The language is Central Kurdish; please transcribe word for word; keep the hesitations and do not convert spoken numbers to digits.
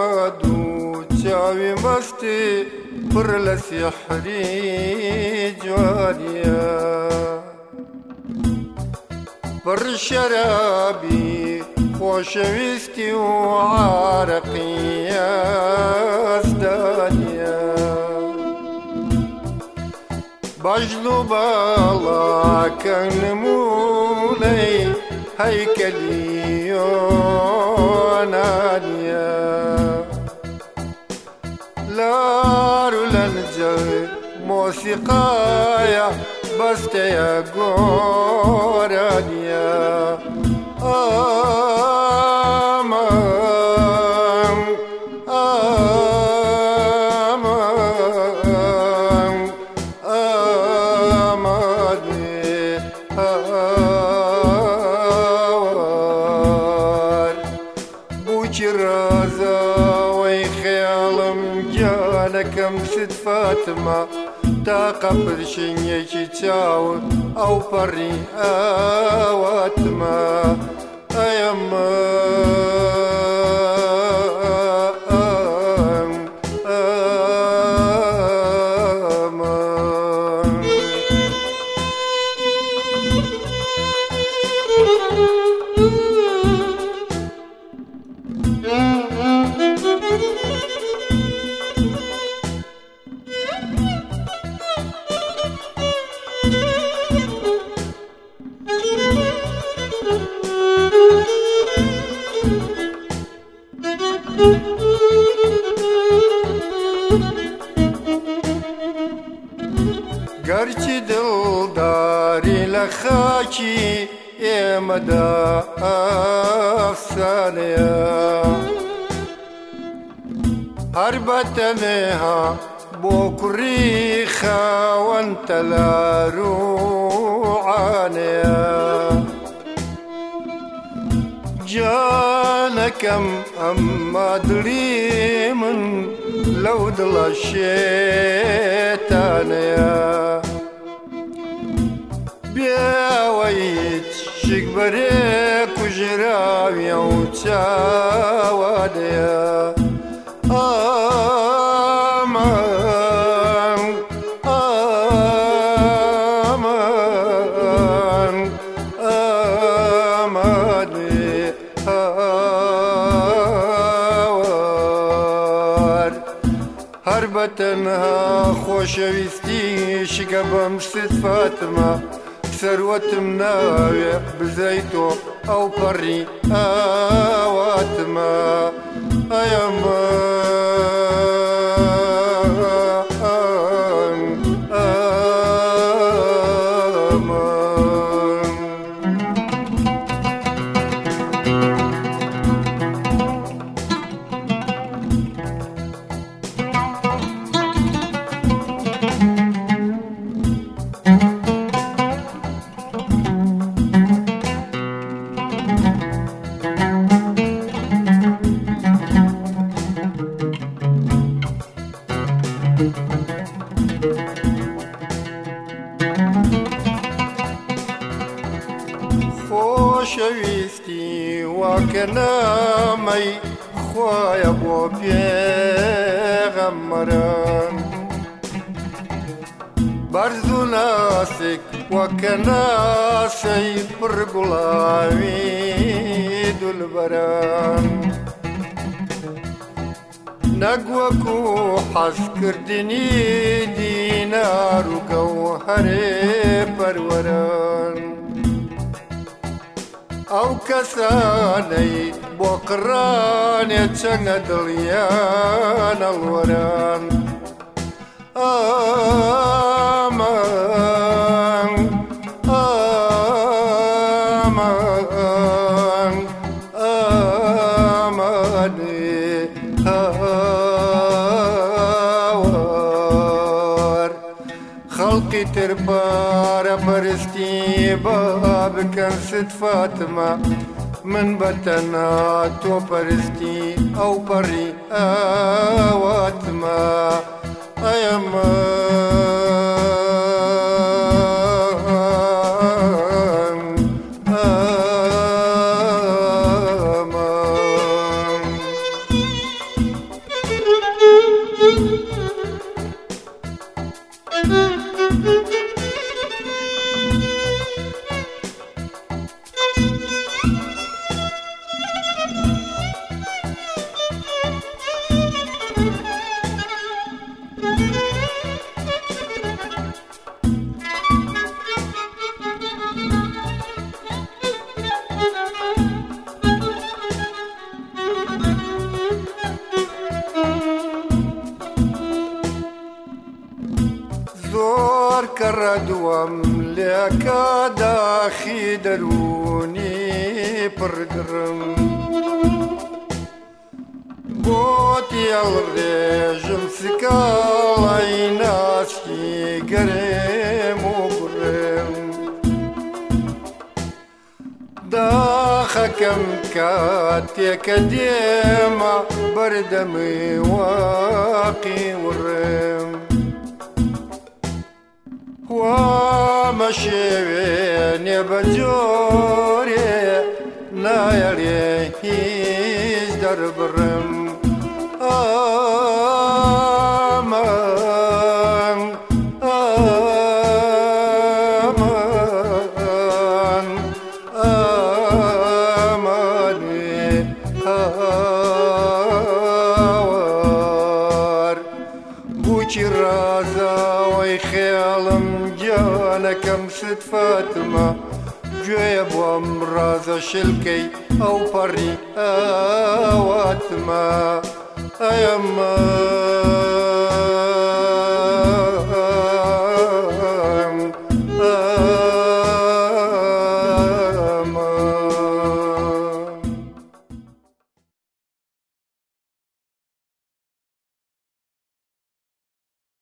ئەمەد و چاوی مەستی پڕ لە سیحری جوانیە پڕ شەرابی خۆشەویستی و عارەقی ئەزدانیە بەژن و باڵاکە نمونەی هەیکەلی یۆنانیە لار و لەنجەر مۆسیقایە بەستەیە گۆرانیە ئامان ئامان ئامادێ هاوار بووکی ڕازاوەی خەیاڵم گیانەکەم ست فاتمە تاقە پرشنگێکی چاوە ئەو پەڕی ئاواتمە ئەیەمە گەرچی دڵداری لە خاکی ئێمەدا ئەفسانەیە هەر بەتەنێها بۆ کوڕی خاوەن تەلار و عانەیە جانەکەم ئەمما دڵی من لەو دڵە شێتانەیە بێوەیت شک بەرێک و ژراویە و چاوانەیە ئامان ئامان ئامادێ هاوار هەر بەتەنها خۆشەویستی شکە بەم ست فاتمە سەروەتم ناوێ بزەیتۆ ئەو پەڕی ئاواتمە ئەیەمە خۆشەویستی واکە نامەی خوایە بۆ پێغەمبەران بەرز و ناسک وەکە ناسەی پڕ گوڵاوی دولبەران نەگوەکو حەزکردنی دینار و گەوهەرێ پەروەران ئەو کەسانەی بۆ قڕانێ چەنە دڵیان ئەڵوەران ئامان ئامان ئامادێ هاوار خەڵقی تر پارە پەرستی با بکەن ست فاتمە من بەتەنها تۆ پەرستی ئەو پەڕی ئاواتمە ئەیەمە ردوم لك داخي دروني پرگرم بوتي الرجم سكال عيناسكي قريم وبرم داخكم كاتيك ديما بردمي واقي ورم ومشيني بجوري نايري هيز دربرم آمان آمان آماني آوار بوشي رازا ويخيالم جانكم ست فاطمة جوية بوام رازا شلكي أو بري أواتما أيما